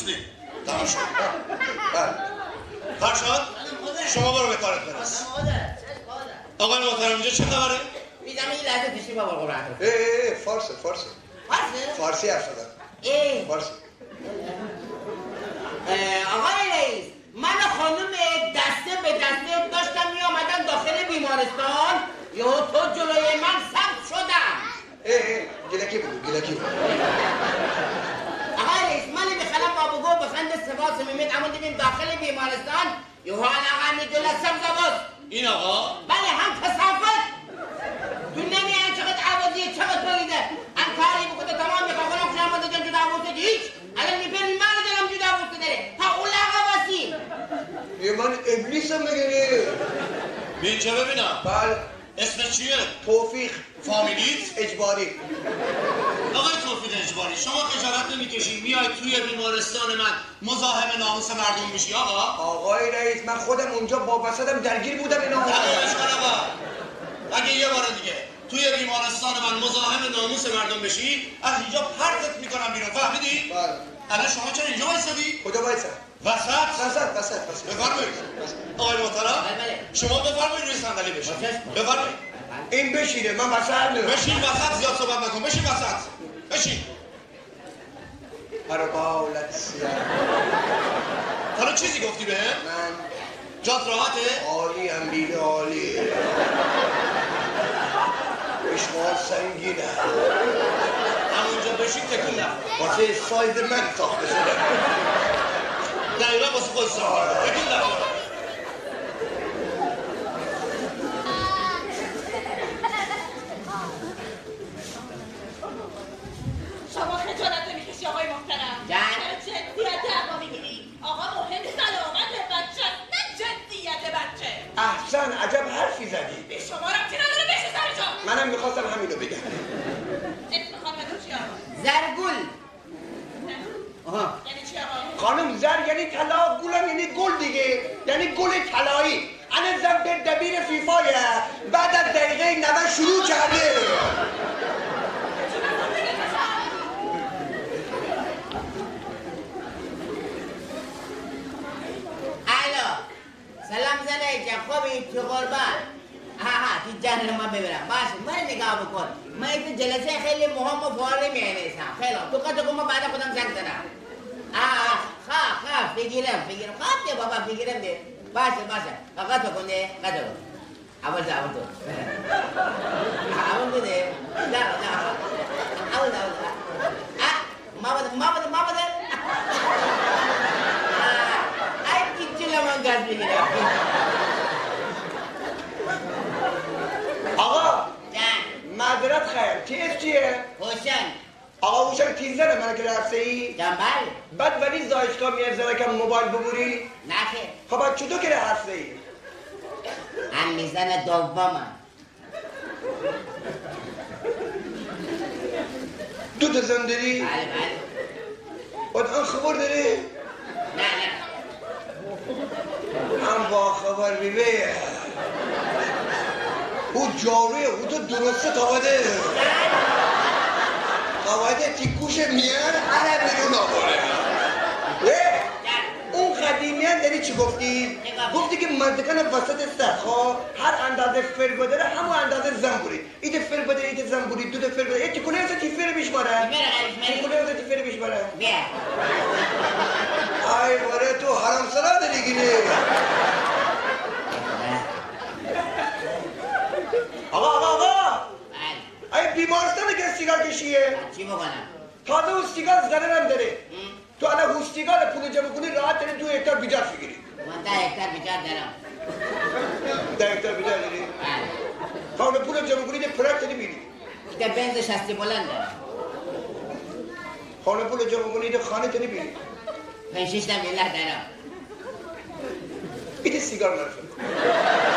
نیستیم. تمام شد. فرشاد شما برو به کارت برس. آقای محترم اینجا چه خبره؟ میدم این لحظه تشریف بابا قرآن. فارسی فارسی حرف زدن. فارسی. آقای رئیس، من خانم دسته به دسته داشتم می آمدن داخل بیمارستان، یا تو جلوی من ثبت شدم. گلکی بود. آقای رئیس، من میخوام بابگو بخند سواس میمید اما دیدیم داخل بیمارستان یه حال آقا میدولت سبزاوز. این آقا؟ بله، هم کثافت. تو نمیان چقدر عوضیه، چقدر تولیده. هم کاری بکنه تمام میخواه خونم خوشم بانده جن جدا بوسته هیچ. الان میپرین من دلم جدا بوسته داره. تا اون لغا باسی. یه من ابلیسم بگیری. اینجا ببینم. بله. اسم چیه؟ توفیق. فامیلیت؟ اجباری. آقای توفیق اجباری، شما خجالت نمیکشید میای توی بیمارستان من مزاحم ناموس مردم میشی آقا؟ آقای رئیس، من خودم اونجا با وسطم درگیر بودم اینا. اگه یه بار دیگه توی بیمارستان من مزاحم ناموس مردم بشی از اینجا پرتت میکنم بیرون، فهمیدی؟ بله. الان شما چرا اینجا وایسادی؟ کجا وایسم؟ وسط. بفرمایید. آقای محترم شما بفرمایید روی صندلی بشین. بفرمایید. این بشینه، من وسط بشین وسط، زیاد صحبت نکن. بشین وسط. بشین. قربالت سیاه. حالا چیزی گفتی بهم؟ من جات راحته؟ عالی هم بیده عالی. اشغال سنگینه. همونجا بشین تکون نخور. واسه سایز من ساخته شده. دقیقا واسه خود ساخته. تکون نخور. شما خجالت نمیکشی آقای محترم؟ جنسیت اقا میگیری؟ آقا مهم سلامت بچه نه جنسیت بچه. احسن، عجب حرفی زدی. به شما ربطی نداره، بشه سر جا. منم میخواستم همینو بگم. اسم خانمتون چی آقا؟ زرگل. یعنی چی آقا؟ خانم، زر یعنی طلا، گلم یعنی گل دیگه، یعنی گل طلایی. انا زن دبیر فیفایه، بعد از دقیقه 90 شروع کرده. سلام زنه خوبی تو قربان. تو جان رو من ببرم. باشه من نگاه بکن. من تو جلسه خیلی مهم و فوری می‌نویسم. خیلی تو که ما بعد خودم زنگ زدم. خواه بگیرم. خواه ده بابا بگیرم ده. باشه. قطع کن ده. اول ده. ما بده. من گاز بگیرم. آقا جان معذرت خیر، تیز چیه؟ حسین. آقا هوشنگ تیزره من که رفته ای؟ جان بله. بعد ولی زایشگاه میرزه که موبایل ببوری؟ نه خیر. خب چطور که رفته ای؟ هم میزن دومم. دو تا زن داری؟ بله. آن خبر داری؟ نه. هم با خبر بیبه او جاروی او تو درسته تاوده تیکوش میان هر بیرون آباره. اون قدیمیان داری چی گفتی؟ گفتی که منطقه وسط استخواه هر اندازه فر بداره همون اندازه زن بوری. ایده فر بداره ایده زن بوری، دو فر بداره ایده کنه تی فر بیشماره. تی فر بیشماره. بیا. ای باره تو حرام سرا داری گیری. آقا ای بیمارستان که سیگار کشیه. چی بکنم؟ تازه اون سیگار ضررم داره. تو الان اون سیگار پول جمع کنی راحت داری 2 هکتار بیجار بگیری. من 10 هکتار بیجار دارم. 10 هکتار بیجار داری؟ خانه پول جمع کنی ده پرک داری بیری. ده بنز شستی بلند دارم. خانه پول جمع کنی ده خانه داری بیری. 5-6 تا ویلا دارم. ایده سیگار نرفت.